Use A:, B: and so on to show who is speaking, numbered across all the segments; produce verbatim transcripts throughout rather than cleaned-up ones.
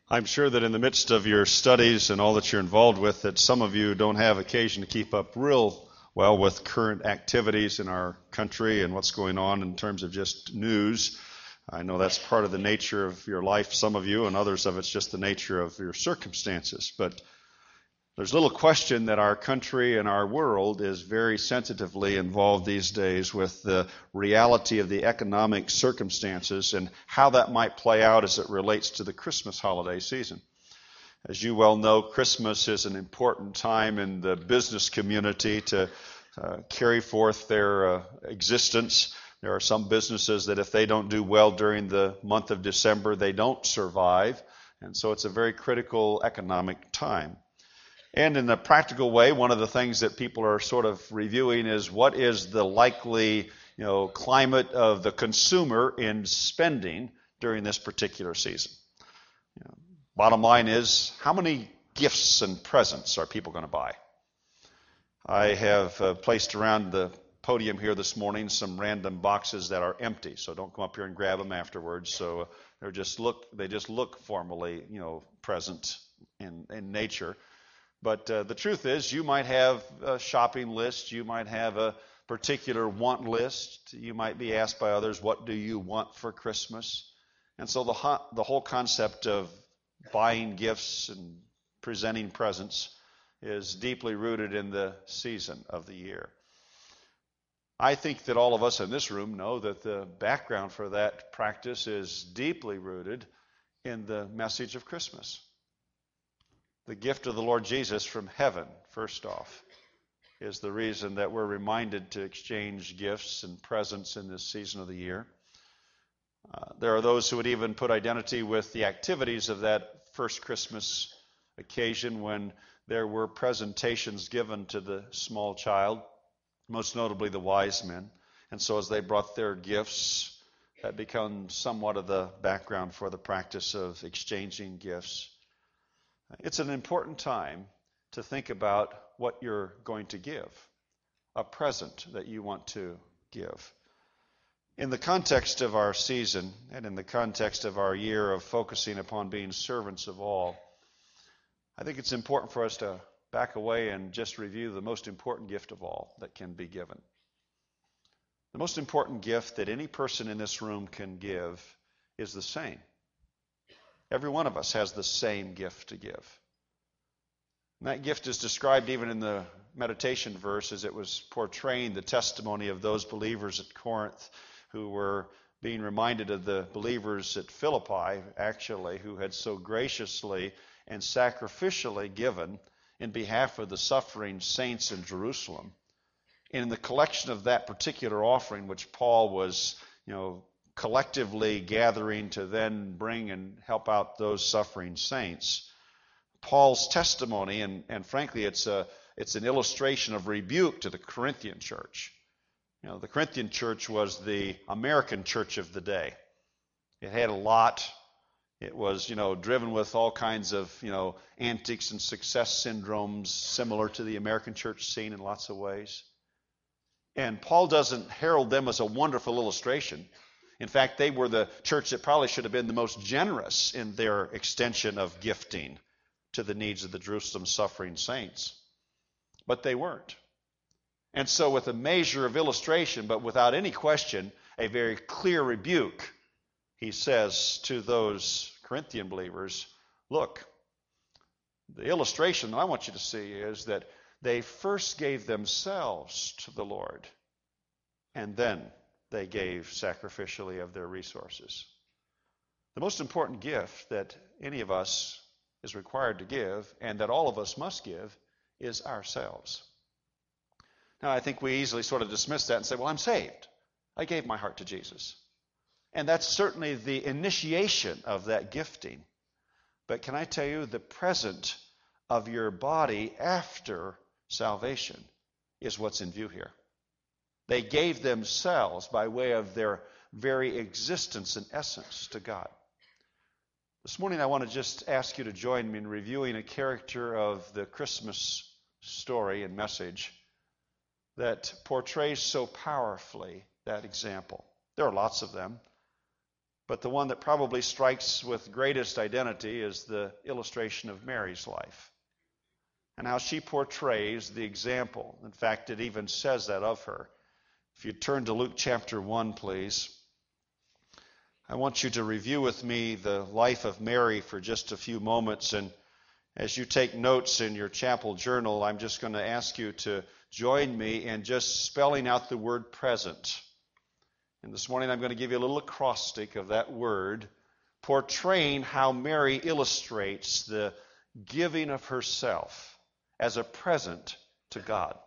A: I'm sure that in the midst of your studies and all that you're involved with, that some of you don't have occasion to keep up real well with current activities in our country and what's going on in terms of just news. I know that's part of the nature of your life, some of you, and others of it's just the nature of your circumstances. But there's little question that our country and our world is very sensitively involved these days with the reality of the economic circumstances and how that might play out as it relates to the Christmas holiday season. As you well know, Christmas is an important time in the business community to uh, carry forth their uh, existence. There are some businesses that if they don't do well during the month of December, they don't survive. And so it's a very critical economic time. And in a practical way, one of the things that people are sort of reviewing is what is the likely, you know, climate of the consumer in spending during this particular season. You know, bottom line is, how many gifts and presents are people going to buy? I have uh, placed around the podium here this morning some random boxes that are empty, so don't come up here and grab them afterwards. So uh, they're just look, they just look formally, you know, present in, in nature. But uh, the truth is, you might have a shopping list, you might have a particular want list, you might be asked by others, what do you want for Christmas? And so the, ho- the whole concept of buying gifts and presenting presents is deeply rooted in the season of the year. I think that all of us in this room know that the background for that practice is deeply rooted in the message of Christmas. The gift of the Lord Jesus from heaven, first off, is the reason that we're reminded to exchange gifts and presents in this season of the year. Uh, there are those who would even put identity with the activities of that first Christmas occasion when there were presentations given to the small child, most notably the wise men. And so as they brought their gifts, that becomes somewhat of the background for the practice of exchanging gifts. It's an important time to think about what you're going to give, a present that you want to give. In the context of our season and in the context of our year of focusing upon being servants of all, I think it's important for us to back away and just review the most important gift of all that can be given. The most important gift that any person in this room can give is the same. Every one of us has the same gift to give. And that gift is described even in the meditation verse as it was portraying the testimony of those believers at Corinth who were being reminded of the believers at Philippi, actually, who had so graciously and sacrificially given in behalf of the suffering saints in Jerusalem. And in the collection of that particular offering, which Paul was, you know, collectively gathering to then bring and help out those suffering saints, Paul's testimony, and, and frankly, it's a it's an illustration of rebuke to the Corinthian church. You know, the Corinthian church was the American church of the day. It had a lot. It was, you know, driven with all kinds of, you know, antics and success syndromes similar to the American church scene in lots of ways. And Paul doesn't herald them as a wonderful illustration. In fact, they were the church that probably should have been the most generous in their extension of gifting to the needs of the Jerusalem suffering saints. But they weren't. And so with a measure of illustration, but without any question, a very clear rebuke, he says to those Corinthian believers, look, the illustration I want you to see is that they first gave themselves to the Lord, and then they gave sacrificially of their resources. The most important gift that any of us is required to give, and that all of us must give, is ourselves. Now, I think we easily sort of dismiss that and say, well, I'm saved. I gave my heart to Jesus. And that's certainly the initiation of that gifting. But can I tell you, the present of your body after salvation is what's in view here. They gave themselves by way of their very existence and essence to God. This morning I want to just ask you to join me in reviewing a character of the Christmas story and message that portrays so powerfully that example. There are lots of them. But the one that probably strikes with greatest identity is the illustration of Mary's life and how she portrays the example. In fact, it even says that of her. If you turn to Luke chapter one, please. I want you to review with me the life of Mary for just a few moments. And as you take notes in your chapel journal, I'm just going to ask you to join me in just spelling out the word present. And this morning I'm going to give you a little acrostic of that word, portraying how Mary illustrates the giving of herself as a present to God.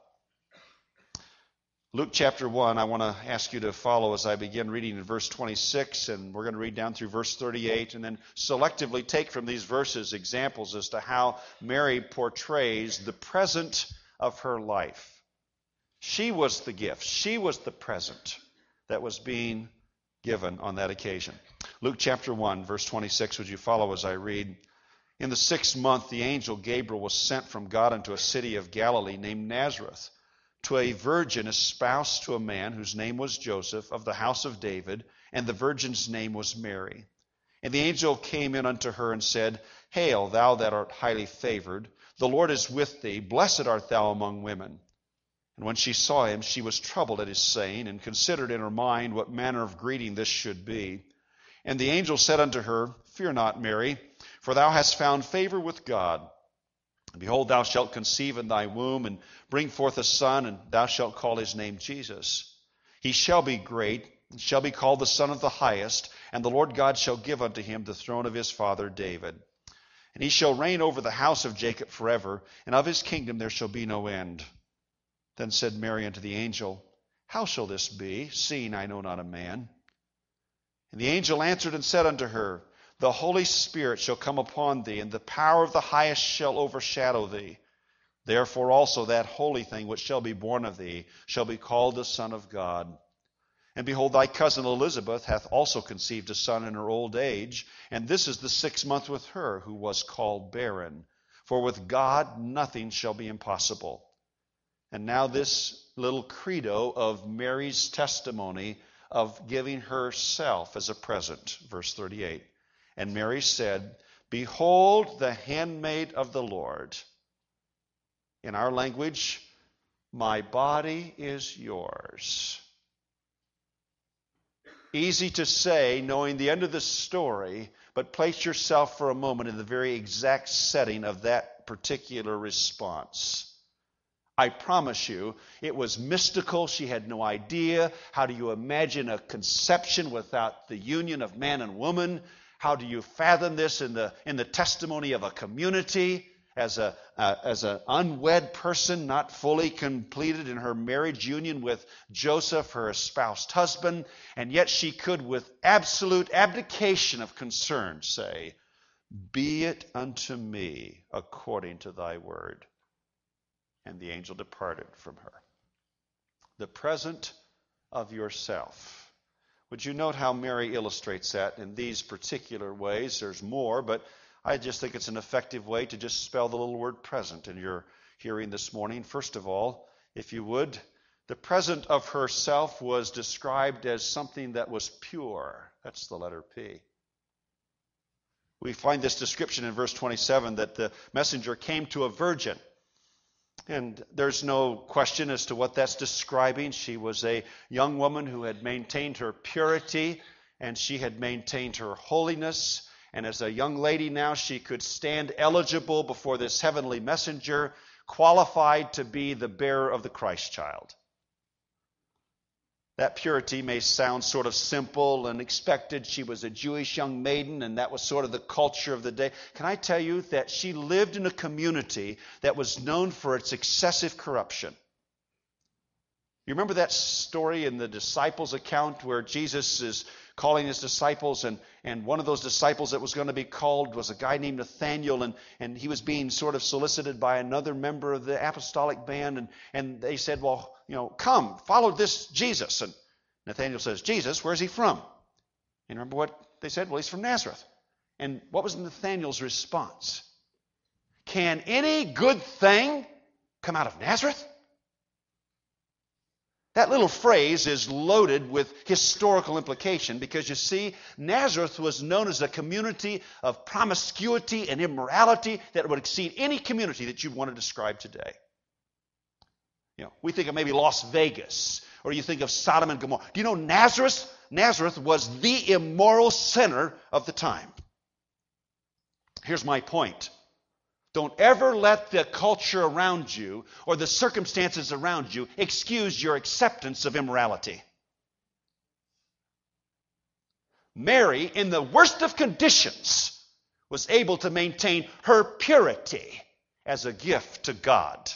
A: Luke chapter one, I want to ask you to follow as I begin reading in verse twenty-six, and we're going to read down through verse thirty-eight, and then selectively take from these verses examples as to how Mary portrays the present of her life. She was the gift. She was the present that was being given on that occasion. Luke chapter one, verse twenty-six, would you follow as I read? In the sixth month, the angel Gabriel was sent from God into a city of Galilee named Nazareth, to a virgin espoused to a man whose name was Joseph, of the house of David, and the virgin's name was Mary. And the angel came in unto her and said, Hail, thou that art highly favored, the Lord is with thee, blessed art thou among women. And when she saw him, she was troubled at his saying, and considered in her mind what manner of greeting this should be. And the angel said unto her, Fear not, Mary, for thou hast found favor with God. And behold, thou shalt conceive in thy womb, and bring forth a son, and thou shalt call his name Jesus. He shall be great, and shall be called the Son of the Highest, and the Lord God shall give unto him the throne of his father David. And he shall reign over the house of Jacob forever, and of his kingdom there shall be no end. Then said Mary unto the angel, How shall this be, seeing I know not a man? And the angel answered and said unto her, The Holy Spirit shall come upon thee, and the power of the Highest shall overshadow thee. Therefore also that holy thing which shall be born of thee shall be called the Son of God. And behold, thy cousin Elizabeth hath also conceived a son in her old age, and this is the sixth month with her, who was called barren. For with God nothing shall be impossible. And now this little credo of Mary's testimony of giving herself as a present. Verse thirty-eight. And Mary said, Behold the handmaid of the Lord. In our language, my body is yours. Easy to say, knowing the end of the story, but place yourself for a moment in the very exact setting of that particular response. I promise you, it was mystical. She had no idea. How do you imagine a conception without the union of man and woman? How do you fathom this in the in the testimony of a community as a uh, as an unwed person, not fully completed in her marriage union with Joseph, her espoused husband, and yet she could, with absolute abdication of concern, say, Be it unto me according to thy word. And the angel departed from her. The present of yourself. Would you note how Mary illustrates that in these particular ways? There's more, but I just think it's an effective way to just spell the little word present in your hearing this morning. First of all, if you would, the present of herself was described as something that was pure. That's the letter P. We find this description in verse twenty-seven that the messenger came to a virgin. And there's no question as to what that's describing. She was a young woman who had maintained her purity, and she had maintained her holiness. And as a young lady now, she could stand eligible before this heavenly messenger, qualified to be the bearer of the Christ child. That purity may sound sort of simple and expected. She was a Jewish young maiden, and that was sort of the culture of the day. Can I tell you that she lived in a community that was known for its excessive corruption? You remember that story in the disciples' account where Jesus is calling his disciples, and, and one of those disciples that was going to be called was a guy named Nathaniel, and, and he was being sort of solicited by another member of the apostolic band, and, and they said, well, you know, come, follow this Jesus. And Nathaniel says, Jesus, where's he from? And remember what they said? Well, he's from Nazareth. And what was Nathaniel's response? Can any good thing come out of Nazareth? That little phrase is loaded with historical implication because, you see, Nazareth was known as a community of promiscuity and immorality that would exceed any community that you'd want to describe today. You know, we think of maybe Las Vegas, or you think of Sodom and Gomorrah. Do you know Nazareth? Nazareth was the immoral center of the time. Here's my point. Don't ever let the culture around you or the circumstances around you excuse your acceptance of immorality. Mary, in the worst of conditions, was able to maintain her purity as a gift to God.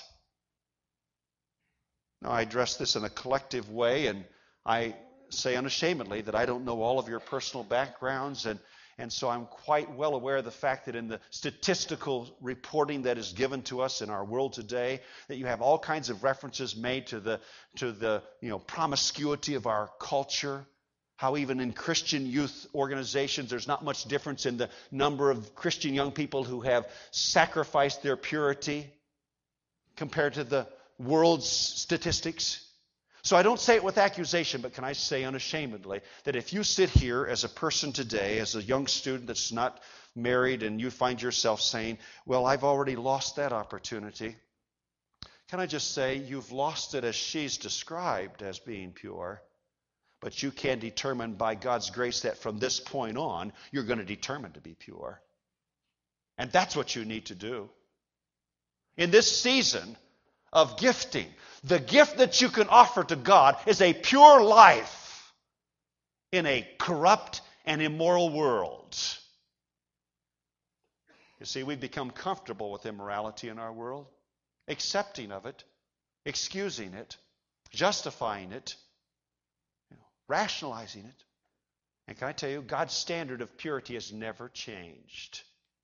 A: Now, I address this in a collective way, and I say unashamedly that I don't know all of your personal backgrounds, and And so I'm quite well aware of the fact that in the statistical reporting that is given to us in our world today, that you have all kinds of references made to the to the you know promiscuity of our culture. How even in Christian youth organizations, there's not much difference in the number of Christian young people who have sacrificed their purity compared to the world's statistics. So I don't say it with accusation, but can I say unashamedly that if you sit here as a person today, as a young student that's not married, and you find yourself saying, well, I've already lost that opportunity, can I just say you've lost it as she's described as being pure, but you can determine by God's grace that from this point on, you're going to determine to be pure. And that's what you need to do. In this season of gifting, the gift that you can offer to God is a pure life in a corrupt and immoral world. You see, we've become comfortable with immorality in our world, accepting of it, excusing it, justifying it, you know, rationalizing it. And can I tell you, God's standard of purity has never changed.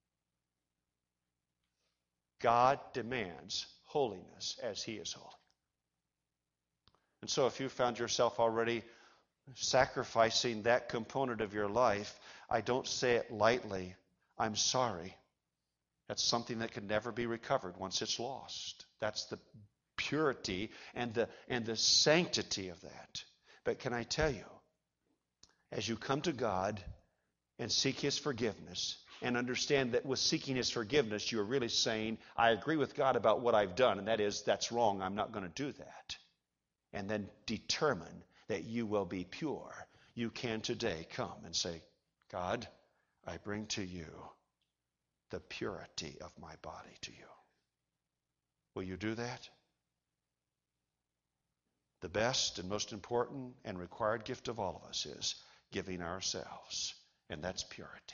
A: God demands holiness as He is holy. And so if you found yourself already sacrificing that component of your life, I don't say it lightly. I'm sorry. That's something that can never be recovered once it's lost. That's the purity and the, and the sanctity of that. But can I tell you, as you come to God and seek His forgiveness, and understand that with seeking His forgiveness, you're really saying, I agree with God about what I've done, and that is, that's wrong, I'm not going to do that. And then determine that you will be pure. You can today come and say, God, I bring to you the purity of my body to you. Will you do that? The best and most important and required gift of all of us is giving ourselves, and that's purity.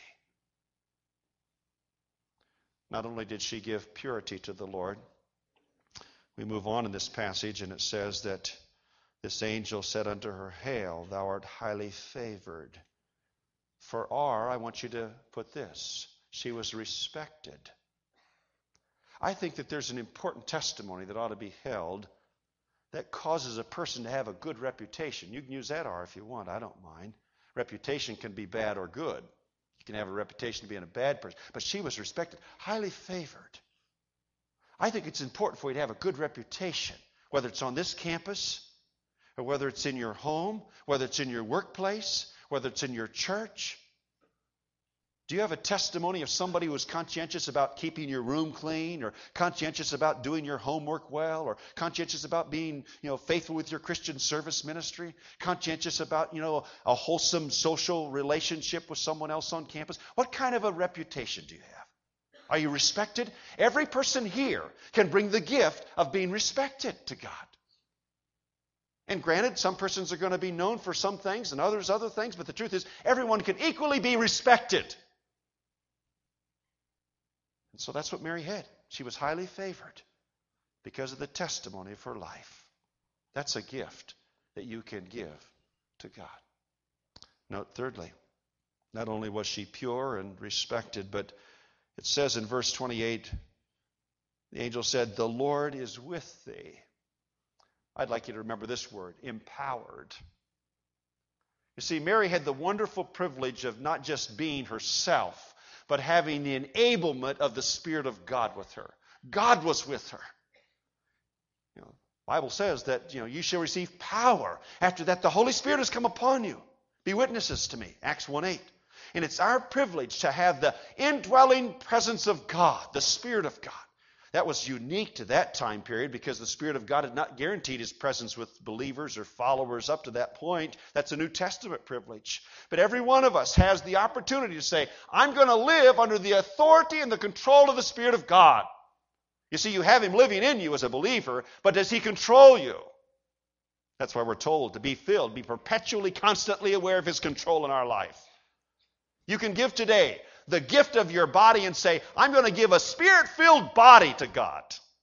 A: Not only did she give purity to the Lord, we move on in this passage, and it says that this angel said unto her, Hail, thou art highly favored. For R, I want you to put this, she was respected. I think that there's an important testimony that ought to be held that causes a person to have a good reputation. You can use that R if you want, I don't mind. Reputation can be bad or good. You can have a reputation of being a bad person. But she was respected, highly favored. I think it's important for you to have a good reputation, whether it's on this campus, or whether it's in your home, whether it's in your workplace, whether it's in your church. Do you have a testimony of somebody who was conscientious about keeping your room clean, or conscientious about doing your homework well, or conscientious about being, you know, faithful with your Christian service ministry, conscientious about, you know, a wholesome social relationship with someone else on campus? What kind of a reputation do you have? Are you respected? Every person here can bring the gift of being respected to God. And granted, some persons are going to be known for some things and others other things, but the truth is everyone can equally be respected. And so that's what Mary had. She was highly favored because of the testimony of her life. That's a gift that you can give to God. Note thirdly, not only was she pure and respected, but it says in verse twenty-eight, the angel said, the Lord is with thee. I'd like you to remember this word, empowered. You see, Mary had the wonderful privilege of not just being herself, but having the enablement of the Spirit of God with her. God was with her. You know, Bible says that, you know, you shall receive power. After that, the Holy Spirit has come upon you. Be witnesses to me. Acts one eight. And it's our privilege to have the indwelling presence of God, the Spirit of God. That was unique to that time period because the Spirit of God had not guaranteed His presence with believers or followers up to that point. That's a New Testament privilege. But every one of us has the opportunity to say, I'm going to live under the authority and the control of the Spirit of God. You see, you have Him living in you as a believer, but does He control you? That's why we're told to be filled, be perpetually, constantly aware of His control in our life. You can give today the gift of your body and say, I'm going to give a Spirit-filled body to God.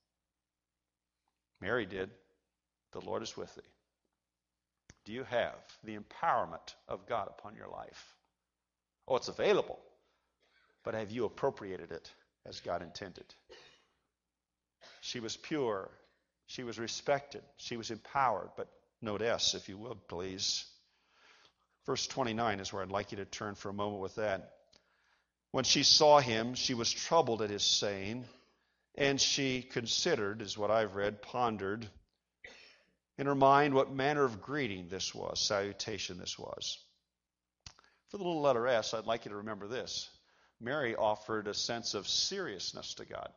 A: Mary did. The Lord is with thee. Do you have the empowerment of God upon your life? Oh, it's available. But have you appropriated it as God intended? She was pure. She was respected. She was empowered. But note S, if you will, please. Verse twenty-nine is where I'd like you to turn for a moment with that. When she saw him, she was troubled at his saying, and she considered, is what I've read, pondered in her mind what manner of greeting this was, salutation this was. For the little letter S, I'd like you to remember this. Mary offered a sense of seriousness to God.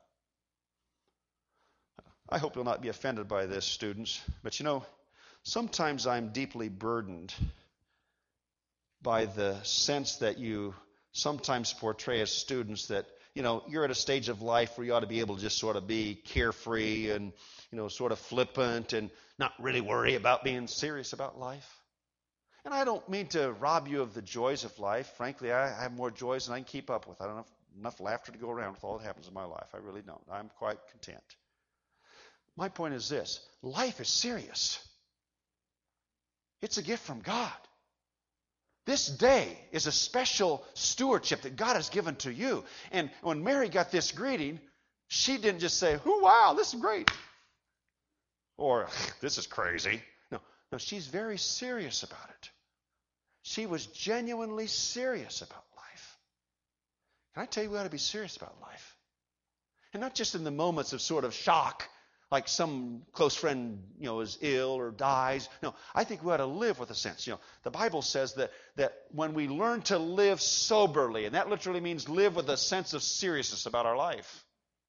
A: I hope you'll not be offended by this, students, but you know, sometimes I'm deeply burdened by the sense that you sometimes portray as students that, you know, you're at a stage of life where you ought to be able to just sort of be carefree and, you know, sort of flippant and not really worry about being serious about life. And I don't mean to rob you of the joys of life. Frankly, I have more joys than I can keep up with. I don't have enough laughter to go around with all that happens in my life. I really don't. I'm quite content. My point is this. Life is serious. It's a gift from God. This day is a special stewardship that God has given to you. And when Mary got this greeting, she didn't just say, oh, wow, this is great. Or, this is crazy. No, no, she's very serious about it. She was genuinely serious about life. Can I tell you we ought to be serious about life? And not just in the moments of sort of shock, like some close friend, you know, is ill or dies. No, I think we ought to live with a sense. You know, the Bible says that, that when we learn to live soberly, and that literally means live with a sense of seriousness about our life.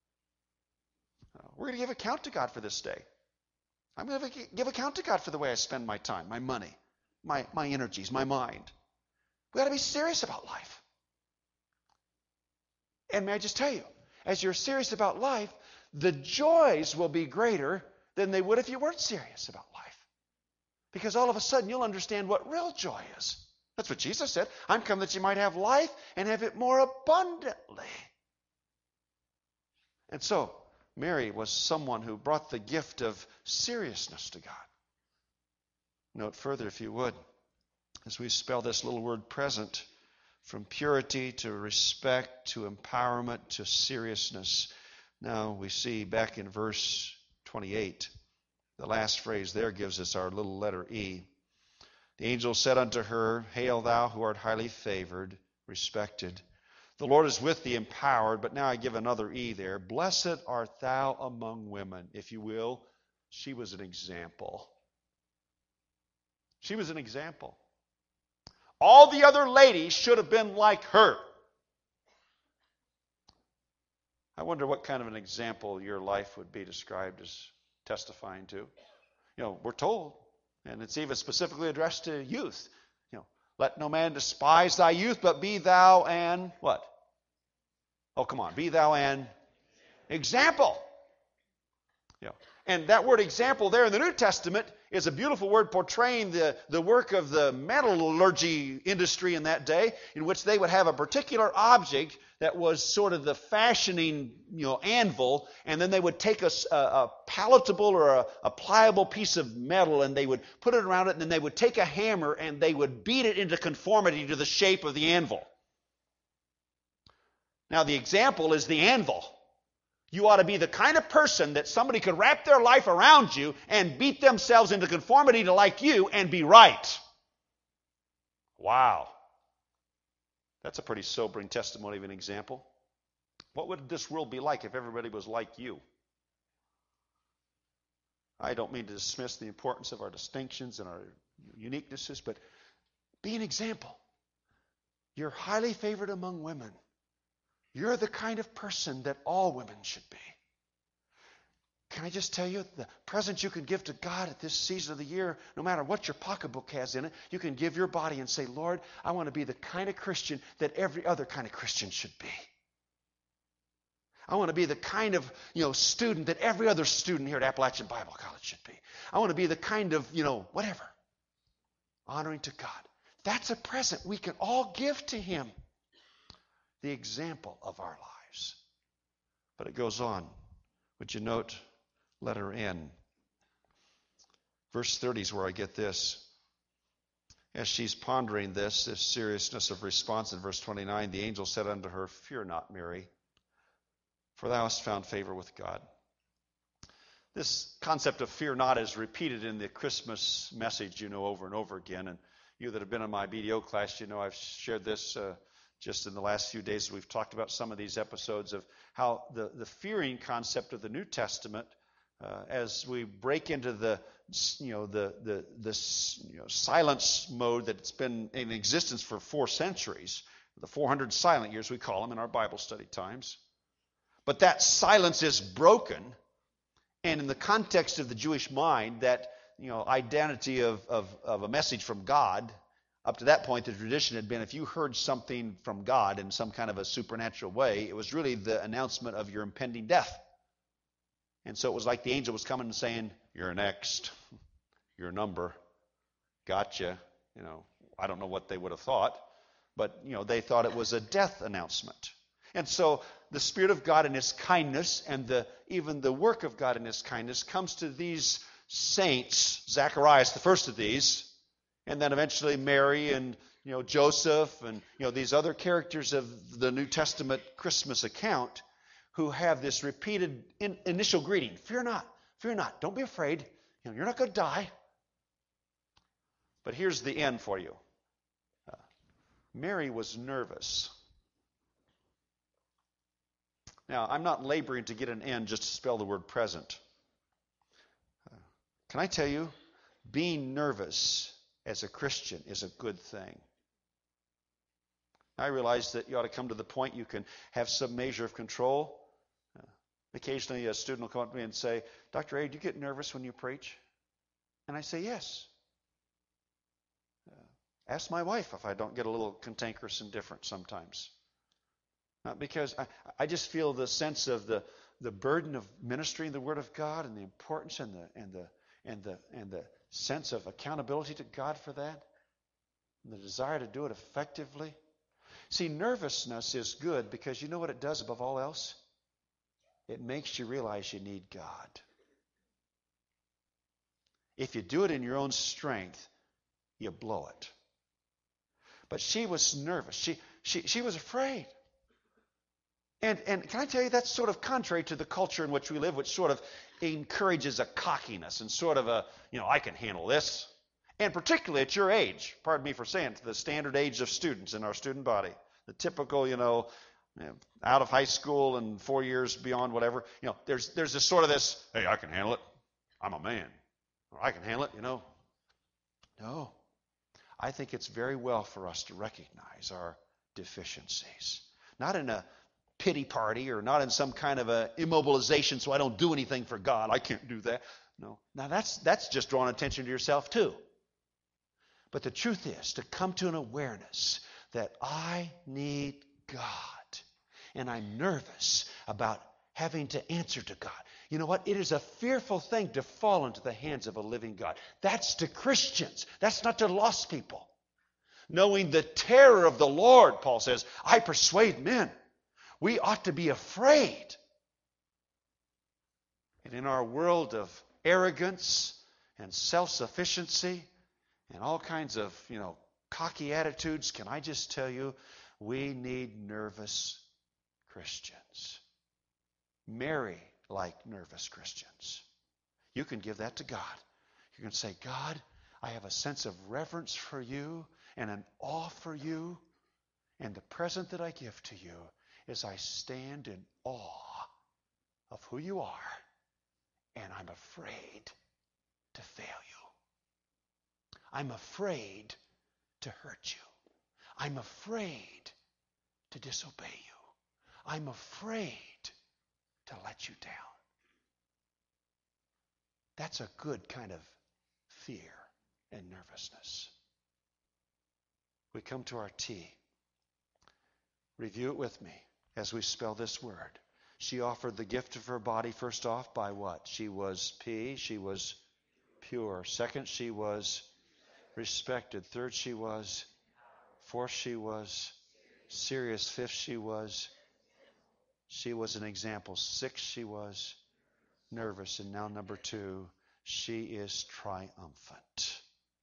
A: We're going to give account to God for this day. I'm going to give account to God for the way I spend my time, my money, my, my energies, my mind. We ought to be serious about life. And may I just tell you, as you're serious about life, the joys will be greater than they would if you weren't serious about life. Because all of a sudden you'll understand what real joy is. That's what Jesus said. I'm come that you might have life and have it more abundantly. And so, Mary was someone who brought the gift of seriousness to God. Note further, if you would, as we spell this little word present, from purity to respect to empowerment to seriousness. Now we see back in verse twenty-eight, the last phrase there gives us our little letter E. The angel said unto her, Hail thou who art highly favored, respected. The Lord is with thee, empowered. But now I give another E there. Blessed art thou among women. If you will, she was an example. She was an example. All the other ladies should have been like her. I wonder what kind of an example your life would be described as testifying to. You know, we're told, and it's even specifically addressed to youth. You know, let no man despise thy youth, but be thou an what? Oh, come on, be thou an example. You know, and that word example there in the New Testament is a beautiful word portraying the, the work of the metallurgy industry in that day, in which they would have a particular object that was sort of the fashioning, you know, anvil, and then they would take a, a, a palatable or a, a pliable piece of metal and they would put it around it, and then they would take a hammer and they would beat it into conformity to the shape of the anvil. Now the example is the anvil. You ought to be the kind of person that somebody could wrap their life around you and beat themselves into conformity to like you and be right. Wow. That's a pretty sobering testimony of an example. What would this world be like if everybody was like you? I don't mean to dismiss the importance of our distinctions and our uniquenesses, but be an example. You're highly favored among women. You're the kind of person that all women should be. Can I just tell you, the present you can give to God at this season of the year, no matter what your pocketbook has in it, you can give your body and say, Lord, I want to be the kind of Christian that every other kind of Christian should be. I want to be the kind of, you know, student that every other student here at Appalachian Bible College should be. I want to be the kind of, you know, whatever. Honoring to God. That's a present we can all give to Him. The example of our lives. But it goes on. Would you note letter N? Verse thirty is where I get this. As she's pondering this, this seriousness of response in verse twenty-nine, the angel said unto her, Fear not, Mary, for thou hast found favor with God. This concept of fear not is repeated in the Christmas message, you know, over and over again. And you that have been in my B D O class, you know I've shared this uh, just in the last few days. We've talked about some of these episodes of how the, the fearing concept of the New Testament, uh, as we break into the, you know, the, the, the you know, silence mode that's been in existence for four centuries, the four hundred silent years we call them in our Bible study times. But that silence is broken, and in the context of the Jewish mind, that, you know, identity of, of, of a message from God, up to that point the tradition had been if you heard something from God in some kind of a supernatural way, it was really the announcement of your impending death. And so it was like the angel was coming and saying, you're next, your number, gotcha. You know, I don't know what they would have thought, but, you know, they thought it was a death announcement. And so the Spirit of God in His kindness and the even the work of God in His kindness comes to these saints, Zacharias, the first of these, and then eventually Mary and, you know, Joseph and, you know, these other characters of the New Testament Christmas account who have this repeated in, initial greeting. Fear not, fear not, don't be afraid. You know, you're not going to die. But here's the end for you. Uh, Mary was nervous. Now, I'm not laboring to get an N just to spell the word present. Uh, can I tell you, being nervous as a Christian is a good thing. I realize that you ought to come to the point you can have some measure of control. Uh, occasionally a student will come up to me and say, Doctor A, do you get nervous when you preach? And I say, yes. Uh, ask my wife if I don't get a little cantankerous and different sometimes. Uh, because I, I just feel the sense of the, the burden of ministering the Word of God and the importance and the and the and the and the sense of accountability to God for that, and the desire to do it effectively. See, nervousness is good because you know what it does above all else? It makes you realize you need God. If you do it in your own strength, you blow it. But she was nervous. She she she was afraid. And, and can I tell you, that's sort of contrary to the culture in which we live, which sort of encourages a cockiness and sort of a, you know, I can handle this. And particularly at your age, pardon me for saying it, the standard age of students in our student body, the typical, you know, you know, out of high school and four years beyond whatever, you know, there's there's this sort of this, hey, I can handle it. I'm a man. Or I can handle it, you know. No. I think it's very well for us to recognize our deficiencies. Not in a pity party or not in some kind of a immobilization so I don't do anything for God. I can't do that. No. Now that's that's just drawing attention to yourself too. But the truth is to come to an awareness that I need God. And I'm nervous about having to answer to God. You know what? It is a fearful thing to fall into the hands of a living God. That's to Christians. That's not to lost people. Knowing the terror of the Lord, Paul says, I persuade men. We ought to be afraid. And in our world of arrogance and self-sufficiency and all kinds of, you know, cocky attitudes, can I just tell you, we need nervous Christians. Mary like nervous Christians. You can give that to God. You can say, God, I have a sense of reverence for you and an awe for you. And the present that I give to you is I stand in awe of who you are. And I'm afraid
B: to fail you. I'm afraid to hurt you. I'm afraid to disobey you. I'm afraid to let you down. That's a good kind of fear and nervousness. We come to our T. Review it with me as we spell this word. She offered the gift of her body first off by what? She was P. She was pure. Second, she was respected. Third, she was. Fourth, she was serious. Fifth, she was. She was an example. Sixth, she was nervous. And now number two, she is triumphant.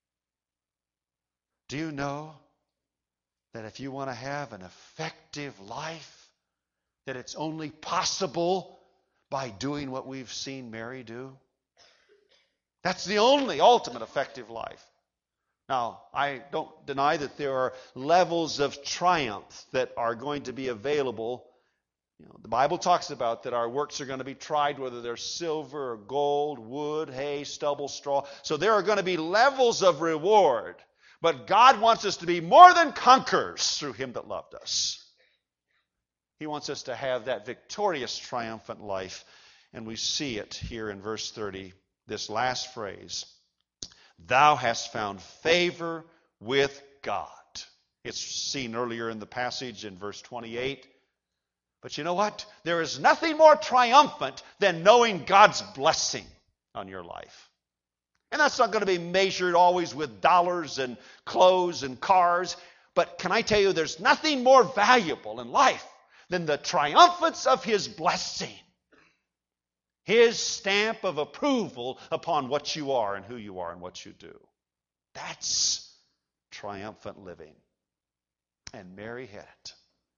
B: Do you know that if you want to have an effective life, that it's only possible by doing what we've seen Mary do? That's the only ultimate effective life. Now, I don't deny that there are levels of triumph that are going to be available. You know, the Bible talks about that our works are going to be tried, whether they're silver or gold, wood, hay, stubble, straw. So there are going to be levels of reward. But God wants us to be more than conquerors through Him that loved us. He wants us to have that victorious, triumphant life. And we see it here in verse thirty, this last phrase. Thou hast found favor with God. It's seen earlier in the passage in verse twenty-eight. But you know what? There is nothing more triumphant than knowing God's blessing on your life. And that's not going to be measured always with dollars and clothes and cars. But can I tell you, there's nothing more valuable in life than the triumphance of His blessing. His stamp of approval upon what you are and who you are and what you do. That's triumphant living. And Mary had it.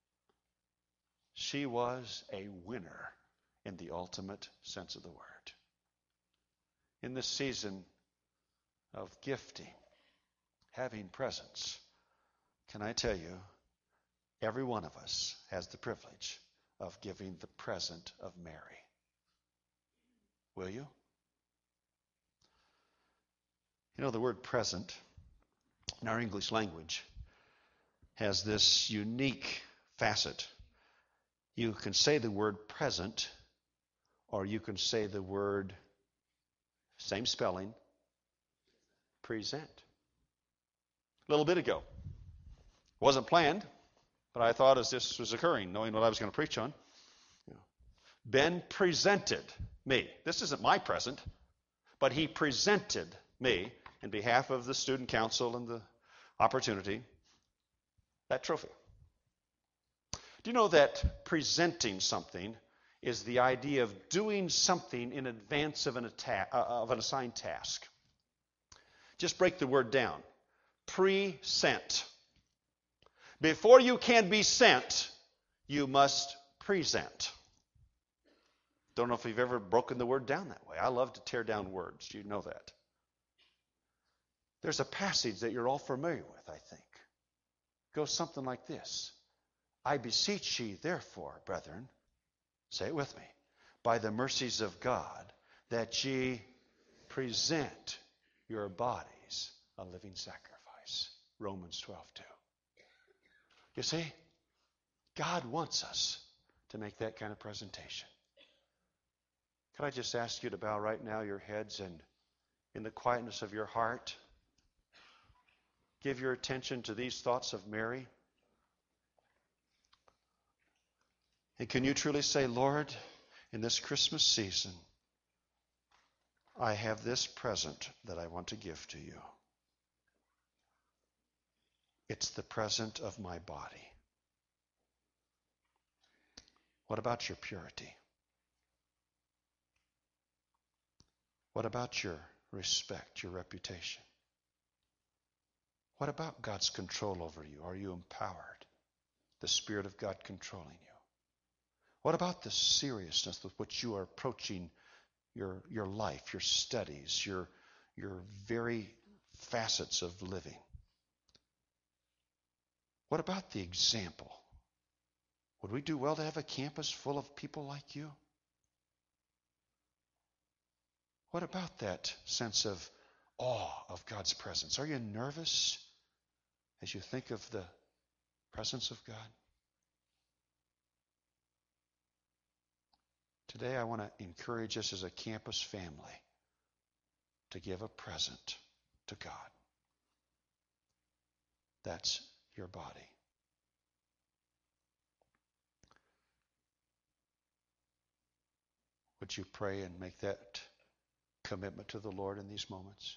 B: She was a winner in the ultimate sense of the word. In this season of gifting, having presents, can I tell you, every one of us has the privilege of giving the present of Mary. Will you? You know, the word present in our English language has this unique facet. You can say the word present, or you can say the word, same spelling, present. A little bit ago. Wasn't planned, but I thought as this was occurring, knowing what I was going to preach on, you know, Ben presented me. This isn't my present, but he presented me in behalf of the student council and the opportunity that trophy. Do you know that presenting something is the idea of doing something in advance of an, atta- uh, of an assigned task? Just break the word down. Present. Before you can be sent, you must present. Don't know if you've ever broken the word down that way. I love to tear down words. You know that. There's a passage that you're all familiar with, I think. It goes something like this. I beseech ye, therefore, brethren, say it with me, by the mercies of God, that ye present your bodies a living sacrifice. Romans twelve two. You see, God wants us to make that kind of presentation. Could I just ask you to bow right now your heads and in the quietness of your heart, give your attention to these thoughts of Mary? And can you truly say, Lord, in this Christmas season, I have this present that I want to give to you. It's the present of my body. What about your purity? What about your respect, your reputation? What about God's control over you? Are you empowered? The Spirit of God controlling you? What about the seriousness with which you are approaching your, your life, your studies, your, your very facets of living? What about the example? Would we do well to have a campus full of people like you? What about that sense of awe of God's presence? Are you nervous as you think of the presence of God? Today I want to encourage us as a campus family to give a present to God. That's your body. Would you pray and make that commitment to the Lord in these moments?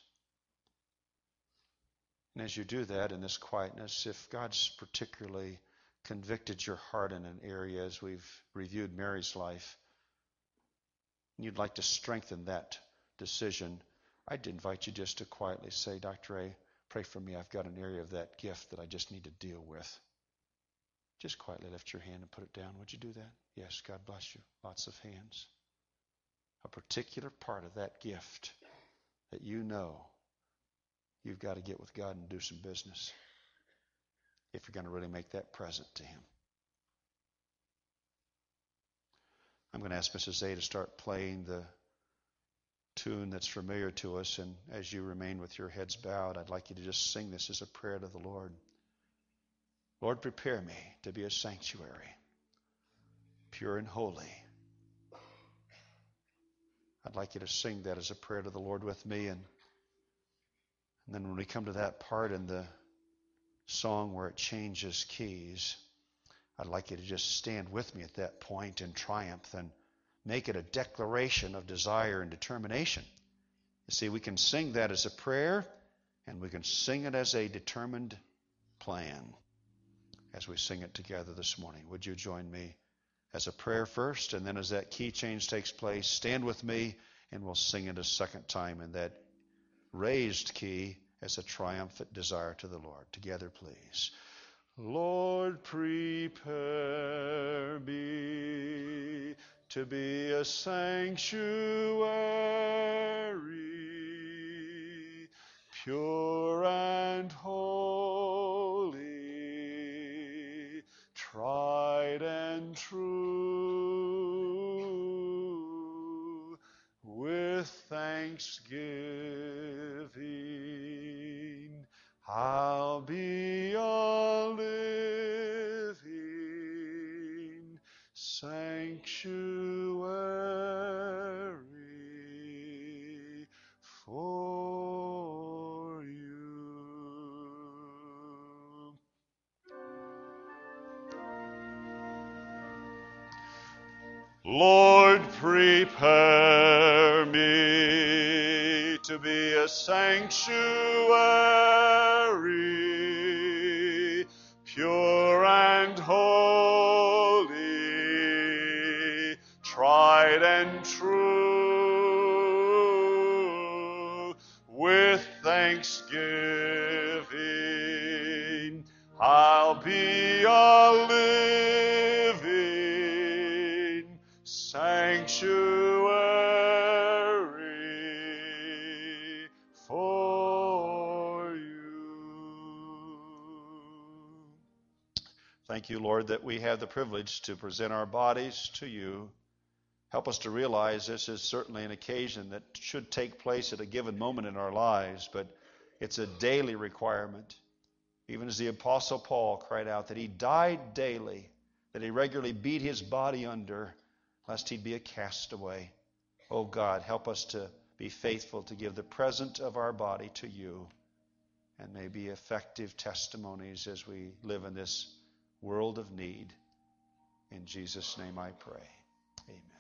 B: And as you do that in this quietness, if God's particularly convicted your heart in an area as we've reviewed Mary's life, and you'd like to strengthen that decision, I'd invite you just to quietly say, Doctor A, pray for me. I've got an area of that gift that I just need to deal with. Just quietly lift your hand and put it down. Would you do that? Yes, God bless you. Lots of hands. A particular part of that gift that you know you've got to get with God and do some business if you're going to really make that present to Him. I'm going to ask Missus A to start playing the tune that's familiar to us, and as you remain with your heads bowed, I'd like you to just sing this as a prayer to the Lord. Lord, prepare me to be a sanctuary, pure and holy. I'd like you to sing that as a prayer to the Lord with me, and, and then when we come to that part in the song where it changes keys, I'd like you to just stand with me at that point in triumph and make it a declaration of desire and determination. You see, we can sing that as a prayer, and we can sing it as a determined plan as we sing it together this morning. Would you join me as a prayer first, and then as that key change takes place, stand with me, and we'll sing it a second time in that raised key as a triumphant desire to the Lord. Together, please. Lord, prepare me to be a sanctuary, pure and holy, tried and true, with thanksgiving I'll be a living sanctuary for you. Lord, prepare me to be a sanctuary, pure and holy, tried and true, with thanksgiving I'll be a living sanctuary for you. Thank you, Lord, that we have the privilege to present our bodies to you. Help us to realize this is certainly an occasion that should take place at a given moment in our lives, but it's a daily requirement. Even as the Apostle Paul cried out that he died daily, that he regularly beat his body under, lest he'd be a castaway. Oh God, help us to be faithful to give the present of our body to you, and may be effective testimonies as we live in this world of need. In Jesus' name I pray. Amen.